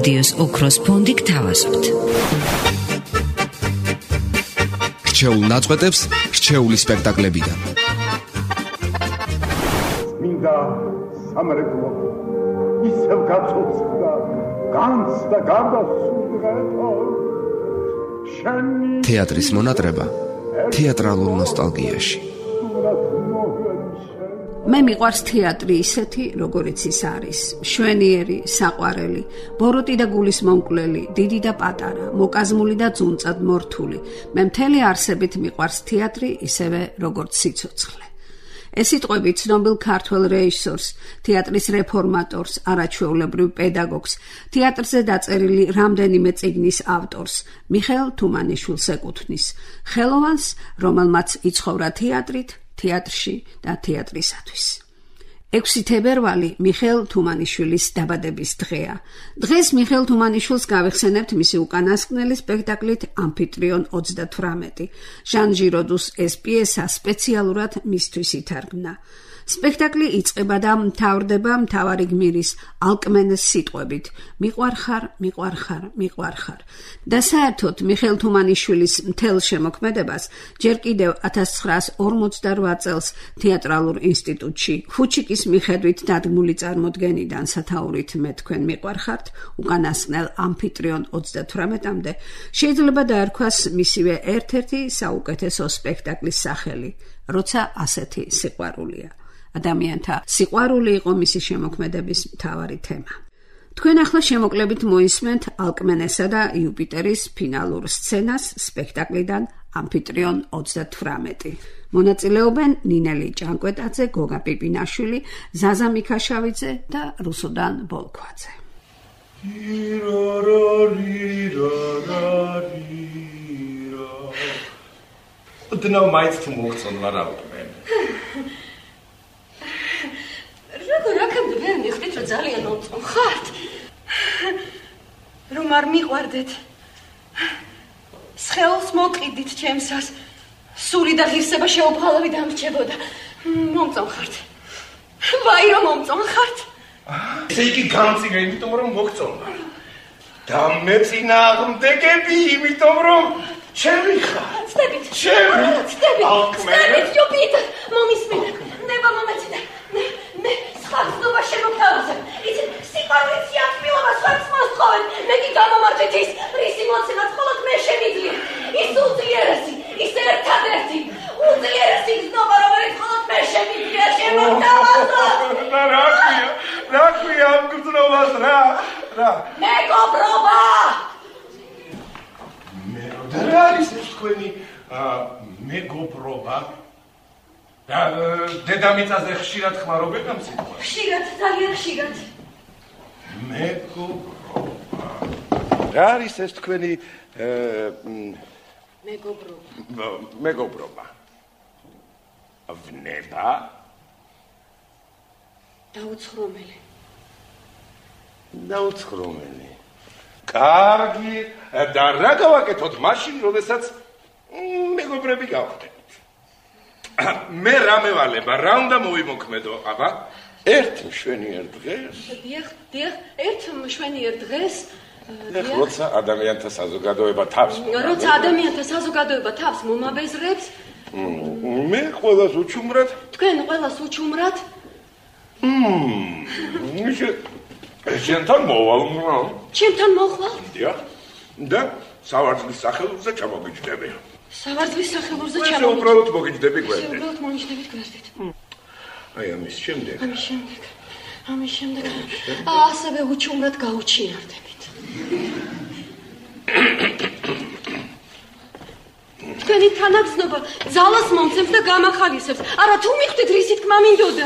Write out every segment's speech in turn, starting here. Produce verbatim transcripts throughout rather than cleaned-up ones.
რადიოს ოქროს ფონდი გთავაზობთ. რჩეულ ნაწყვეტებს რჩეული სპექტაკლებიდან. მინდა სამრეკლო ისევ გაწოცხლდა განცდა გარდასულღეთო შენი თეატრის მონატრება თეატრალურ ნოსტალგიაში. მე მიყვარს თეატრი ისეთი, როგორიც ის არის. შვენიერი, საყვარელი, ბოროტი და გულის მომკვლელი, დიდი და პატარა, მოკაზმული და ძუნწად მორთული. მე მთელი არსებით მიყვარს თეატრი ისევე, როგორც სიცოცხლე. ეს სიტყვები ცნობილ ქართველ რეჟისორს, თეატრის რეფორმატორს, არაჩვეულებრივ პედაგოგს, თეატრზე დაწერილი რამდენიმე წიგნის ავტორს, მიხეილ თუმანიშვილს ეკუთვნის, ხელოვანს, რომელმაც იცხოვრა თეატრით, თეატრში და თეატრისათვის. ექვსი თებერვალი მიხეილ თუმანიშვილის დაბადების დღეა. დღეს მიხეილ თუმანიშვილს გავიხსენებთ მისი უკანასკნელი სპექტაკლით ამფიტრიონ ოცდათვრამეტი. ჟან ჟიროდუს ეს პიესა სპეციალურად მისთვის ითარგმნა. სპექტაკლი იწყება და მთავრდება მთავარი გმირის ალკმენეს სიტყვებით: მიყვარხარ, მიყვარხარ, მიყვარხარ. და საერთოდ მიხეილ თუმანიშვილის მთელ შემოქმედებას ჯერ კიდევ ათას ცხრაას ორმოცდარვა წელს თეატრალურ ინსტიტუტში ხუჩიკის მიხედვით დადგმული წარმოდგენიდან სათაურით მე თქვენ მიყვარხართ უკანასკნელ ამფიტრიონ ოცდათვრამეტამდე შეიძლება დაერქვას მისივე ერთ-ერთი საუკეთესო სპექტაკლის სახელი, როცა ასეთი სიყვარულია. ადამიანთა სიყვარული იყო მისი შემოქმედების მთავარი თემა. თქვენ ახლა შემოკლებით მოისმენთ ალკმენესა და იუპიტერის ფინალურ სცენას სპექტაკლიდან ამფიტრიონ ოცდათვრამეტი. მონაწილეობენ ნინელი ჭანკვეტაძე, გოგა პიპინაშვილი, ზაზა მიქაშავიძე და რუსუდან ბოლქვაძე. ოდნავ მაინც თუ მოგწონლა რა ვკმენ. როგორ აქამდე ვერ მიხდით, რომ ძალიან მომწონხართ? რომ არ მიყვარდეთ. სხეულს მოკიდით ჩემსას. სული და ღირსება შეუბრალავი დამრჩებოდა. მომწონხართ. ვაი რომ მომწონხართ. ესე იგი გამწიგა, იმიტომ რომ მოგწონდა. და მე წინააღმდეგები, იმიტომ რომ ჩემი ხარ. ცდებით. ჩემი. ცდებით. ალკმენე. ცდებით, იუპიტერ. მომისმინეთ. ნება მომეცინე. მე მე ხალხობა შემოგთავაზებ. იცით, სიყვარულიც იათმილობას ვარც მოსწოვენ. მე კი გამომართეთ ის, რისი მოცემაც მხოლოდ მე შემიძლია. ის უძლიერესი, ის ერთადერთი, უძლიერესი გზნობა, რომელიც მხოლოდ მე შემიძლია შემოგთავაზო. და რა ქვია, რა ქვია ამ გზნობას, რა, რა. მეგობრობა! მე და რა არის ეს თქვენი მეგობრობა? და დედამიწაზე ხშირად ხმარობენ ამ სიტყვას? ხშირად, ძალიან ხშირად. მეგობრობა. რა არის ეს თქვენი მეგობრობა. მეგობრობა. ვნება? დაუცხრომელი. დაუცხრომელი. კარგი, და რა გავაკეთოთ მაშინ, როდესაც მეგობრები გავხდებით? მე რამე ვალება, რა უნდა მოვიმოქმედო, აბა? ერთ მშვენიერ დღეს? დიახ, დიახ, ერთ მშვენიერ დღეს. როცა ადამიანთა საზოგადოება თავს როცა ადამიანთა საზოგადოება თავს მომაბეზრებს, მე ყველას უჩუმრად. თქვენ ყველას უჩუმრად? მმ. შენთან მოვალ. ჩემთან მოხვალ? დიახ. და სავარძლის სახელურზე ჩამოგიჯდები. სავარძლის სახელურზე ჩამოგიჯდები. ჩამოგიჯდები. უბრალოდ მოგიჯდები გვერდით. უბრალოდ მოგიჯდებით გვერდით. აი ამის შემდეგ. ამის შემდეგ. ამის შემდეგ. ასევე უჩუმრად გაუჩინარდებით. თქვენი თანაგზნობა ძალას მომცემს და გამახალისებს. არა თუ მიხვდით რისი თქმა მინდოდა?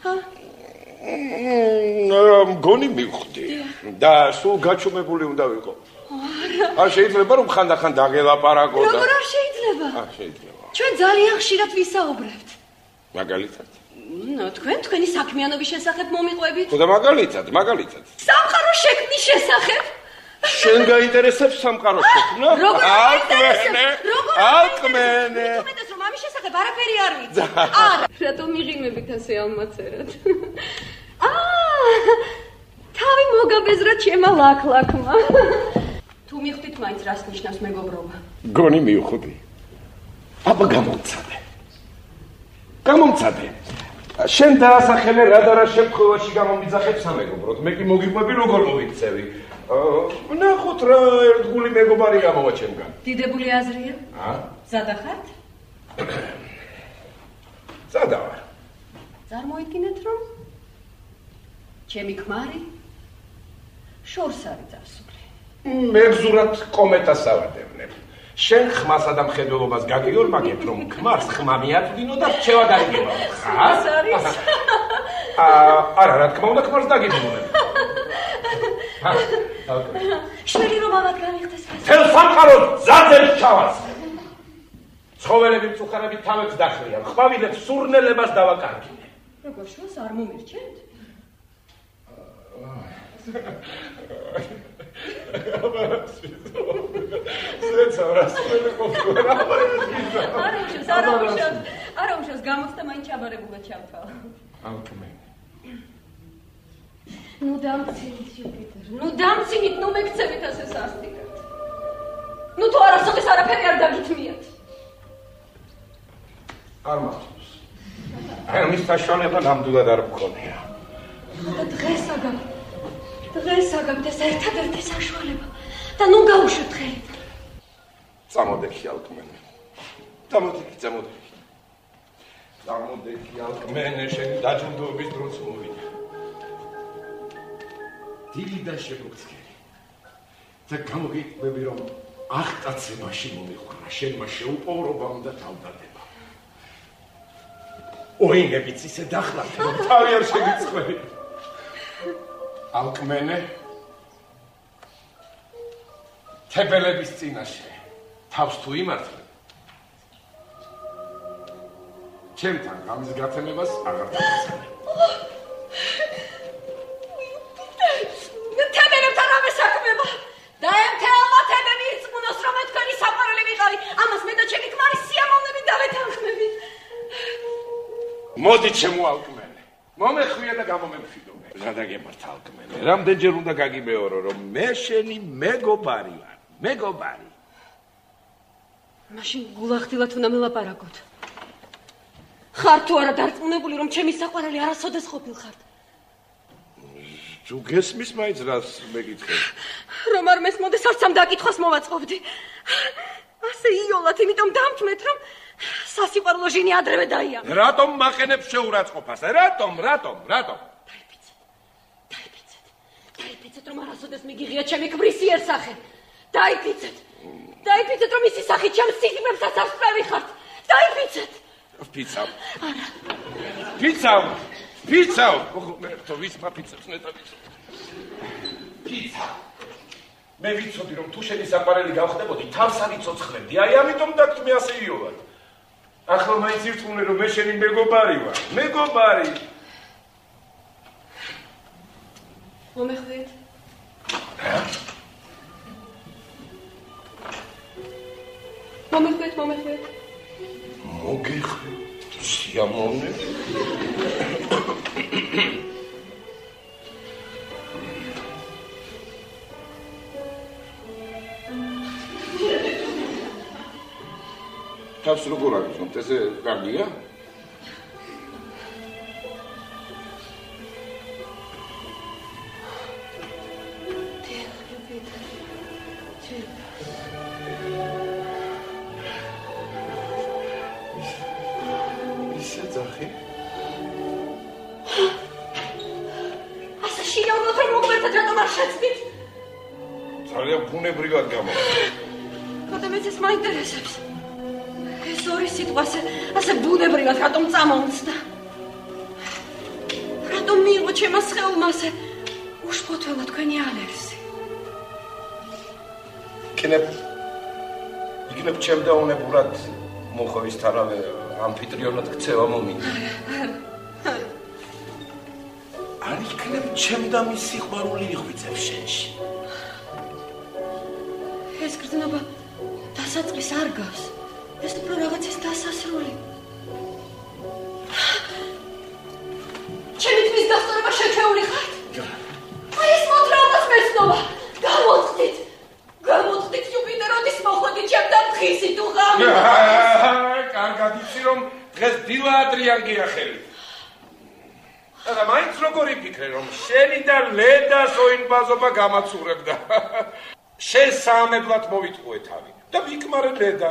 მგონი მივხვდი. და სულ გაჩუმებული უნდა ვიყო. არ შეიძლება რომ ხანდახან დაგელაპარაკო და როგორ არ შეიძლება? არ შეიძლება. ჩვენ ძალიან ხშირად ვისაუბრებთ. მაგალითად? ნუ თქვენ თქვენი საქმიანობის შესახებ მომიყვებით. ხო და მაგალითად, მაგალითად. სამყაროს შექმნის შესახებ. შენ გაინტერესებს სამყაროს შექმნა? როგორ ალკმენე? ალკმენე. თუმეტეს რომ ამის შესახებ არაფერი არ ვიცი. არა, რატომ მიღიმებით ასე ამაცერად? აა თავი მოგაბეზრა ჩემა ლაქლაქმა. თუ მიხვდით მაინც რას ნიშნავს მეგობრობა? გონი მივხვდი. აბა გამომცადე. გამომცადე. შენ დაასახელე რა და რა შემთხვევაში გამომიძახებ სამეგობროდ. მე კი მოგიყვები როგორ მოვიქცევი. ნახოთ რა ერთგული მეგობარი გამოვა ჩემგან. დიდებული აზრია? ა? ზადახართ? ზადა ვარ. წარმოიდგინეთ რომ ჩემი ქმარი შორს არის წასული. მე გზურად კომეტას ავადევნებ. შენ ხმასა და მხედველობას გაგიორმაგებ რომ ქმარს ხმა მიაწვდინო და რჩევა დაიგება. ხა? ეს არის? აა არა რა თქმა უნდა ქმარს დაგიბრუნებ. ჰა, ოკეი. შვილი რომ ამათ განიხდეს. თელ სამყაროს ზაძებს ჩავას. ცხოველები მწუხარებით თავებს დახრიან. ყვავილებს სურნელებას დავაკარგინე. როგორ შუას არ მომირჩენთ? ზეცარას მე ყოფილი. არა უშავს, არა უშავს. არა უშავს, გამოცდა მაინც ჩაბარებულად ჩავთვალ. ალკმენი. ნუ დამცინით, იუპიტერ. ნუ დამცინით, ნუ მეკცევით ასე სასტიკად. ნუ თუ არასოდეს არაფერი არ დაგითმიათ. არ მახსოვს. აი მის საშუალება ნამდვილად არ მქონია. და დღეს აგამ. დღეს აგამ ეს ერთადერთი საშუალება. და ნუ გაუშვით ხელით. წამოდექი ალკმენი. წამოდექი, წამოდექი. წამოდექი ალკმენი, შენი დაჯილდოების დროც მოვიდა. დიდი და შეგუცქერი. და გამოგიყვები რომ აღტაცებაში მომიხვდა, შენმა შეუპოვრობა უნდა თავდადება. ოინებიც ისე დახლათ, რომ თავი არ შეგიწყები. ალკმენე თებელების წინაშე თავს თუ იმართებ, ჩემთან გამის გათენებას აღარ დაგესწრებ. თებელებთან რამე საქმეა? დაემთელა თებები იწმუნოს, რომ თქვენი საყვარელი ვიყავი. ამას მე და ჩემი ქმარი სიამოვნებით დავეთანხმებით. მოდი ჩემო ალკმენე, მომეხვია და გამომემშვიდობე. რა დაგემართ ალკმენე, რამდენჯერ უნდა გაგიმეორო, რომ მე შენი მეგობარი ვარ, მეგობარი. მაშინ გულახდილად უნდა მელაპარაკოთ. ხარ თუ არა დარწმუნებული, რომ ჩემი საყვარელი არასოდეს ყოფილხართ? თუ გესმის მაინც რას მეკითხებ? რომ არ მესმოდეს არც ამ დაკითხვას მოვაწყობდი. ასე იოლად, იმიტომ დამთმეთ, რომ სასიყვარულო ჟინი ადრევე დაიამე. რატომ მაყენებს შეურაცხყოფას? რატომ, რატომ, რატომ? დაიფიცეთ. დაიფიცეთ. დაიფიცეთ, რომ არასოდეს მიგიღია ჩემი ქმრის იერსახე. დაიფიცეთ. დაიფიცეთ, რომ ისი სახით ჩემს სიტყვებსაც არ სწევიხართ. დაიფიცეთ. ვფიცავ. არა. ვფიცავ. ვფიცავ. მე თო ვის მაფიცებს ნეტავით. ვფიცავ. მე ვიცოდი რომ თუ შენი საყვარელი გავხდებოდი, თავს არ იცოცხლებდი. აი ამიტომ დაგთმე ასე იოლად. ახლა მაინც ირწმუნე რომ მე შენი მეგობარი ვარ. მეგობარი. მომეხვიეთ? მომეხვიეთ, მომეხვიეთ. მოგეხვი. სიამოვნე. თავს როგორ აგზნობთ, ესე კარგია? ისე ძახი? ასე შინაურობთ, რომ მოგმერთად რატომ არ შეცდით? ძალიან ბუნებრივად გამოვა. რადგან ეს მაინტერესებს. ეს ორი სიტყვა ასე ბუნებრივად რატომ წამოუცდა? რატომ მიიღო ჩემმა სხეულმა ასე უშფოთველად თქვენი ალერსი? იქნებ იქნებ ჩემდაუნებურად მოხოვისთავე ამფიტრიონად ქცევა მომინდა. არ იქნებ ჩემდამი სიყვარული იღვიწევ შენში. ეს გრძნობა დასაწყის არ გავს. ეს უფრო რაღაცის დასასრული. ჩემი თმის დასწორება შეჩეული ხართ? აი ეს ვიცი რომ დღეს დილა ადრიან გიახელი. და მაინც როგორ იფიქრე რომ შენი და ლედას ოინბაზობა გამაცურებდა. შენ საამებლად მოვიტყუე თავი და ვიკმარე ლედა.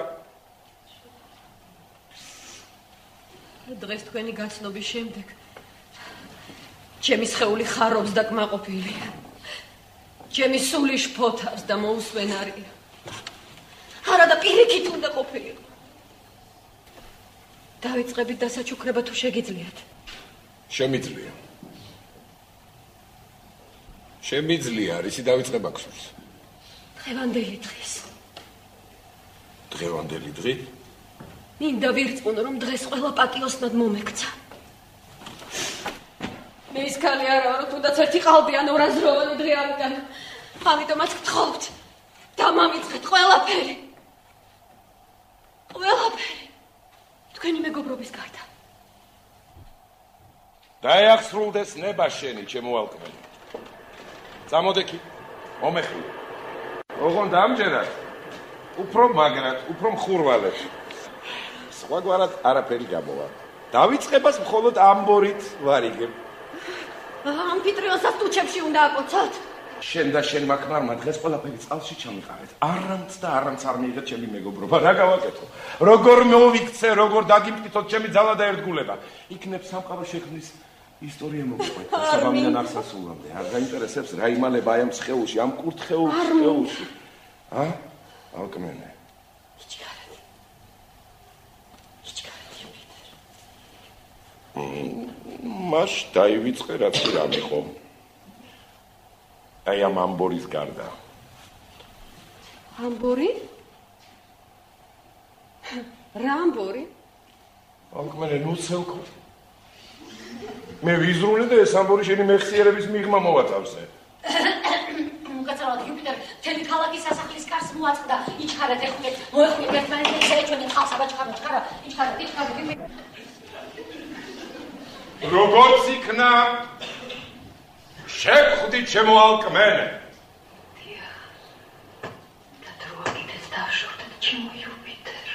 დღეს თქვენი გაცნობის შემდეგ ჩემი სხეული ხარობს და კმაყოფილია. ჩემი სული შფოთავს და მოუსვენარია. არა და პირიქით უნდა ყოფილიყო. დავიწყებით დასაჩუქრება თუ შეგიძლიათ? შემიძლია. შემიძლია, რისი დავიწყება გსურს? დღევანდელი დღის. დღევანდელი დღი? მინდა ვირწმუნო რომ დღეს ყველა პატიოსნად მომექცა. მე ის ქალი არა ვარ, თუნდაც ერთი ყალბი ან ორაზროვანი დღე არ ვიტან. ამიტომაც გთხოვთ, დამამიწყეთ ყველაფერი. ყველაფერი. თქვენი მეგობრობის გარდა. დაიახსრულდეს ნება შენი, ჩემო ალკმენი. წამოდექი, მომეხილე. ოღონდ ამჯერად უფრო მაგრად, უფრო მხურვალედ. სხვაგვარად არაფერი გამოვა. დავიწყებას მხოლოდ ამბორით ვარიგებ. ამფიტრიონსაც ტუჩებში უნდა აკოცოთ. შენ და შენ მაკმარმა დღეს ყველაფერი წყალში ჩამიყარეთ. არამც და არამც არ მიიღეთ ჩემი მეგობრობა. რა გავაკეთო? როგორ მოვიქცე, როგორ დაგიმტკიცოთ ჩემი ძალა და ერთგულება. იქნებ სამყარო შექმნის ისტორია მოგყვეთ. საბამიდან აღსასრულამდე. არ გაინტერესებს რა იმალება აი ამ სხეულში, ამ კურთხეულ სხეულში. ა? ალკმენე. იჩქარეთ. იჩქარეთ იუპიტერ. მას დაივიწყე რაც კი რა მიყო. აი ამ ამბორის გარდა. ამბორი? რა ამბორი? ალკმენე ნუცელკო. მე ვიზრუნე და ეს ამბორი შენი მეხსიერების მიღმა მოვაწავსე. მოგაწევთ იუპიტერ, თემი ქალაქის სასახლის კარს მოაწყდა. იჩქარეთ ეხმეთ, მოეხმეთ ერთმანეთს შეეჩვენეთ ხალხს აბაჭყარა, ჩქარა, იჩქარეთ, იჩქარეთ. როგორც იქნა შეხვდით ჩემო ალკმენე. და დროა კიდეც დავშორდეთ ჩემო იუპიტერ.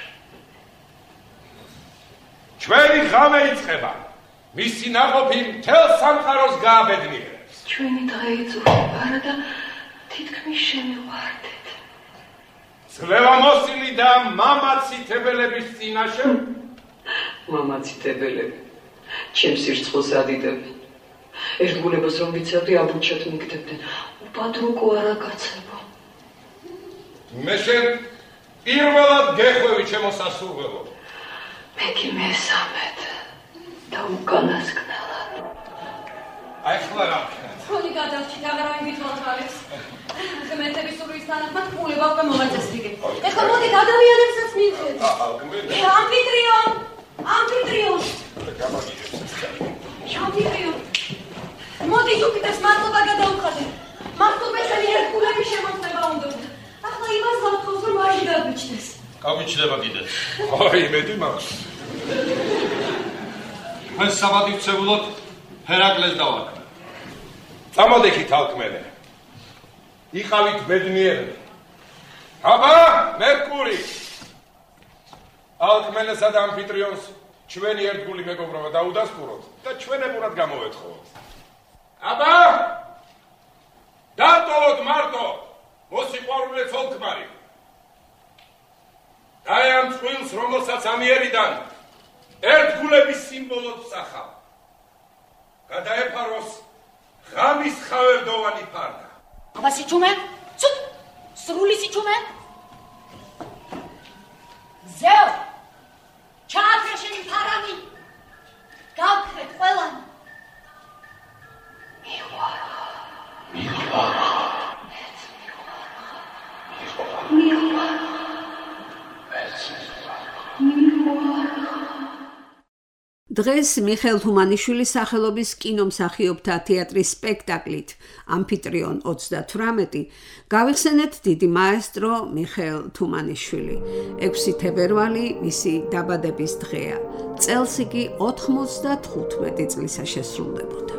ჩვენი ღამე იწყება. მისი ნაყოფი მთელ სამყაროს გააბედნიერებს. ჩვენი დღე იწურება და თითქმის შემივარდეთ. ძლევამოსილი და მამაცითებელების წინაშე? მამაცითებელები ჩემს სირცხვილს ადიდებენ. ერთგულებას რომ ვიცავდი აბუჩად მიგდებდნენ. უბადრუკო არა გაცებო. მე შენ პირველად გეხვევი ჩემო სასურველო. მე კი მესამედ და უკანასკნელად. აი ხლა რა ვქნა? ხონი გადავჭით აღარა მიგვითვალთვალებს. ღმერთების სურვილის თანახმად ფულება უკვე მომაწესრიგე. ეხლა მოდი ადამიანებსაც მივხვდეთ. ალკმენე. ამფიტრიონ! ამფიტრიონ! ამფიტრიონ! მოდი იუპიტერს მადლობა გადაუხადე. მართლობესანი ერთგულების შემოწმება უნდოდა. ახლა იმას გავთხოვს რომ არ შეგაგვიჩნდეს. გავიჩნდება კიდეც. აი მედი მაქვს. მე საბადივცებულად ჰერაკლეს დავაქმნე. წამოდექით ალკმენე. იყავით ბედნიერები. აბა, მერკური. ალკმენესა და ამფიტრიონს ჩვენი ერთგული მეგობრობა დაუდასტუროთ და ჩვენებურად გამოვეთხოვოთ. აბა! დატოვოთ მარტო მოსიყვარულე ცოლქმარი. აი ამ წყვილს, რომელსაც ამიერიდან ერთგულების სიმბოლოდ ვსახავ. გადაეფაროს ღამის ხავერდოვანი ფარდა. აბა სიჩუმე? ცუდ! სრული სიჩუმე? ზეო! ჩააქრე შენი ფარანი! გავქრეთ ყველანი! მიყვარა! მიყვარა! მეც მიყვარა! მიყვარა! მეც მიყვარა! დღეს მიხეილ თუმანიშვილის სახელობის კინომსახიობთა თეატრის სპექტაკლით ამფიტრიონ ოცდათვრამეტი გავიხსენეთ დიდი მაესტრო მიხეილ თუმანიშვილი. ექვსი თებერვალი მისი დაბადების დღეა. წელს იგი ოთხმოცდათხუთმეტი წლისა შესრულდებოდა.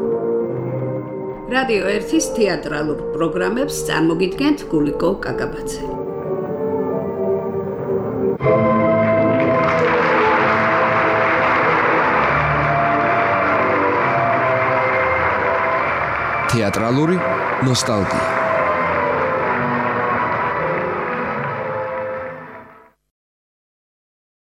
რადიო ერთის თეატრალურ პროგრამებს წარმოგიდგენთ გულიკო კაკაბაძე. თეატრალური ნოსტალგია.